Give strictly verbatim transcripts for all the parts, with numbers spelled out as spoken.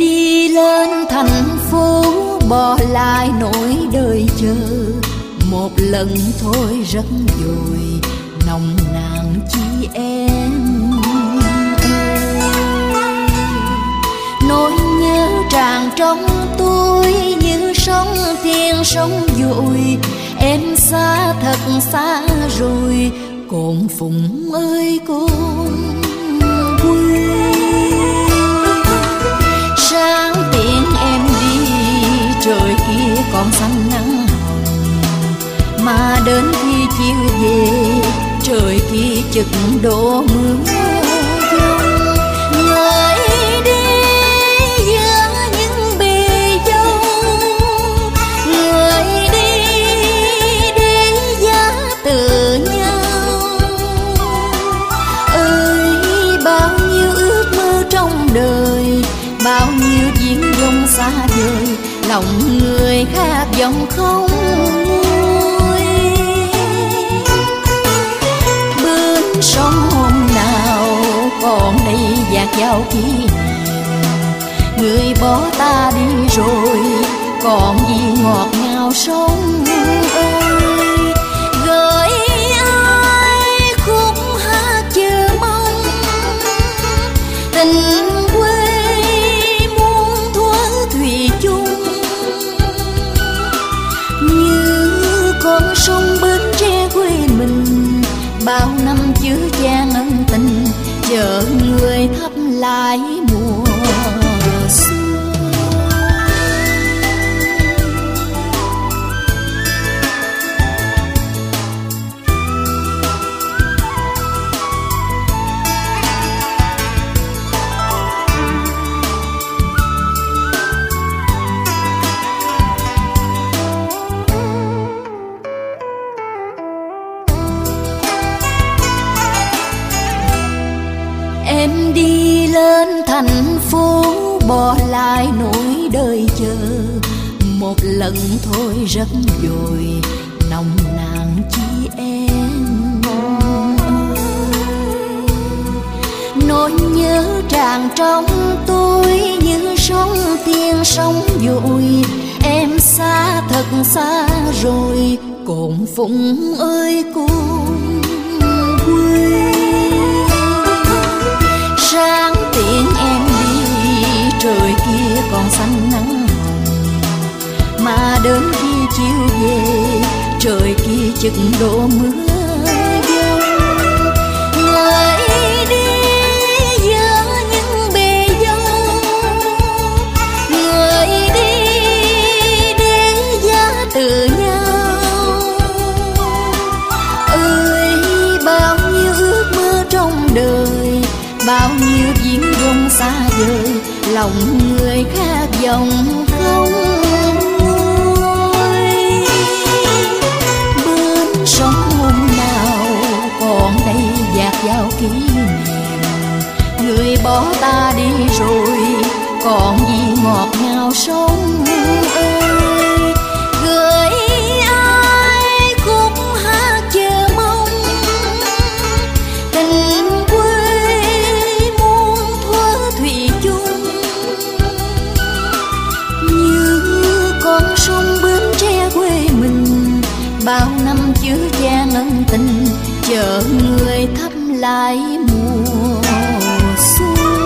đi lên thành phố, bỏ lại nỗi đời chờ. Một lần thôi rất dồi, nồng nàn chi em ơi. Nỗi nhớ tràn trong tôi như sóng thiên sóng dội. Em xa thật xa rồi, cồn Phụng ơi cồn quê. Sáng tiễn em đi, trời kia còn xanh nắng hồng, mà đến khi chiều về, trời kia chực đổ mưa giông. Người đi giữa những bề dâu, người đi để giá từ nhau. Ơi bao nhiêu ước mơ trong đời, bao nhiêu viễn vông xa vời, lòng người khát vọng không nguôi. Bên sông hôm nào còn đây dạt dao kỷ niệm, người bỏ ta đi rồi còn gì ngọt ngào sống ơi. Gửi ai khúc hát chờ mong, tình quê muôn thuở thủy chung. Như con sông Bến Tre quê mình, bao năm chứa chan ân tình, chờ người thắp lại mùa xuân. Em đi lên thành phố, bỏ lại nỗi đời chờ. Một lần thôi rất dồi, nồng nàn chi em ơi. Nỗi nhớ tràn trong tôi như sóng thiên sóng dội. Em xa thật xa rồi, cồn Phụng ơi cồn quê. Sáng tiễn em đi, trời kia còn xanh nắng hồng, mà đến khi chiều về, trời kia chực đổ mưa giông. Người đi giữa những bề dâu, người đi để giá từ nhau. Ơi bao nhiêu ước mơ trong đời, bao nhiêu viễn vông xa vời, lòng người khát vọng không nguôi. Bên sông hôm nào còn đây dạt dao kỷ niệm, người bỏ ta đi rồi còn gì ngọt ngào sống ơi. Gửi ai khúc hát chờ mong, tình sông Bến Tre quê mình, bao năm chứa chan ân tình, chờ người thắp lại mùa xuân.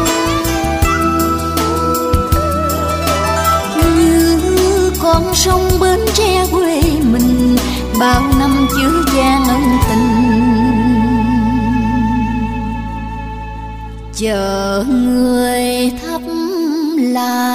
Như con sông Bến Tre quê mình, bao năm chứa chan ân tình, chờ người thắp lại